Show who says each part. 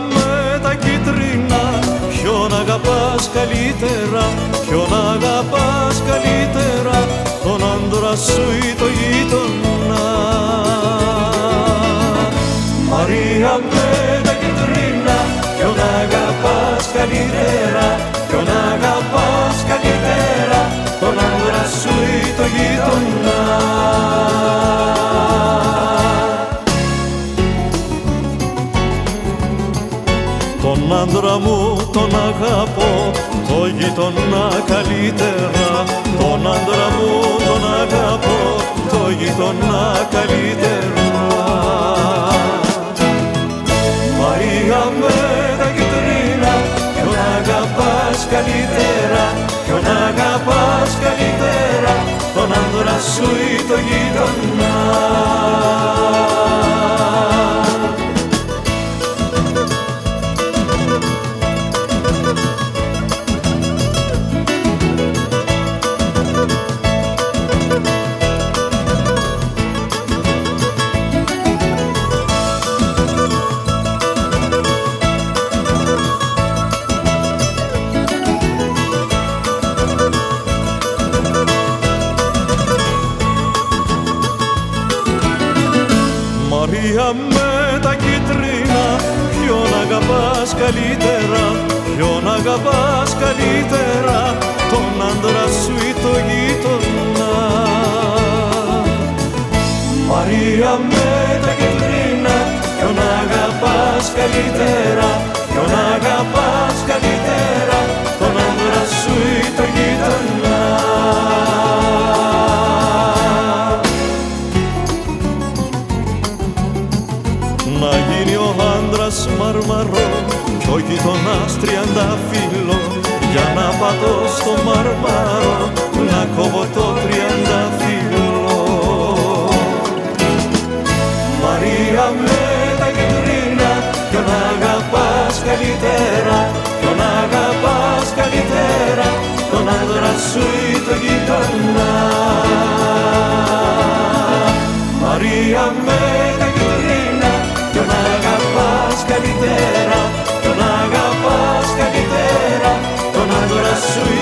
Speaker 1: με τα κίτρινα, ποιον αγαπάς καλύτερα, ποιον αγαπάς καλύτερα, τον άντρα σου ή το γείτονα. Μαρία με τα κίτρινα, ποιον αγαπάς καλύτερα, ποιον αγαπάς καλύτερα, τον άντρα σου ή το γείτονα. Τον άντρα μου τον αγαπώ, το γείτονα καλύτερα. Τον άντρα μου τον αγαπώ, το γείτονα καλύτερα. Μαρία με τα κίτρινα, ποιον αγαπάς καλύτερα, ποιον αγαπάς καλύτερα, τον άντρα σου ή το γείτονα. Μαρία με τα κίτρινα, ποιον αγαπάς καλύτερα, ποιον αγαπάς καλύτερα, τον άντρα σου ή το γείτονα. Μαρία με τα κίτρινα, ποιον αγαπάς καλύτερα, ποιον αγαπάς καλύτερα, τον άντρα σου ή το γείτονα. Να γίνει ο άντρας μαρμαρό κι ο γείτονας τριαντάφυλλο, για να πατώ στο μαρμαρό, να κόβω το τριαντάφυλλο. Μαρία με τα κίτρινα, ποιον αγαπάς καλύτερα, ποιον αγαπάς καλύτερα, τον άντρα σου ή το γείτονα. Μαρία με τα κίτρινα, ποιον αγαπάς καλύτερα, ποιον αγαπάς καλύτερα, τον άντρα σου